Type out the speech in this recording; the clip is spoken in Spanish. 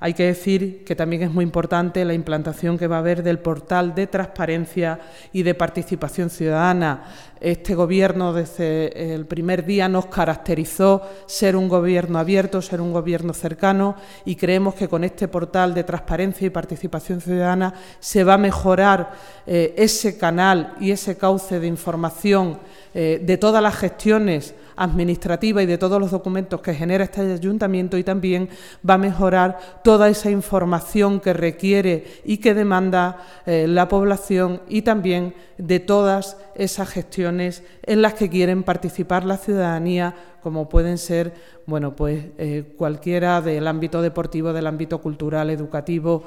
Hay que decir que también es muy importante la implantación que va a haber del portal de transparencia y de participación ciudadana. Este Gobierno desde el primer día nos caracterizó ser un Gobierno abierto, ser un Gobierno cercano, y creemos que con este portal de transparencia y participación ciudadana se va a mejorar ese canal y ese cauce de información de todas las gestiones administrativas y de todos los documentos que genera este ayuntamiento, y también va a mejorar toda esa información que requiere y que demanda la población, y también de todas esas gestiones en las que quieren participar la ciudadanía, como pueden ser cualquiera del ámbito deportivo, del ámbito cultural, educativo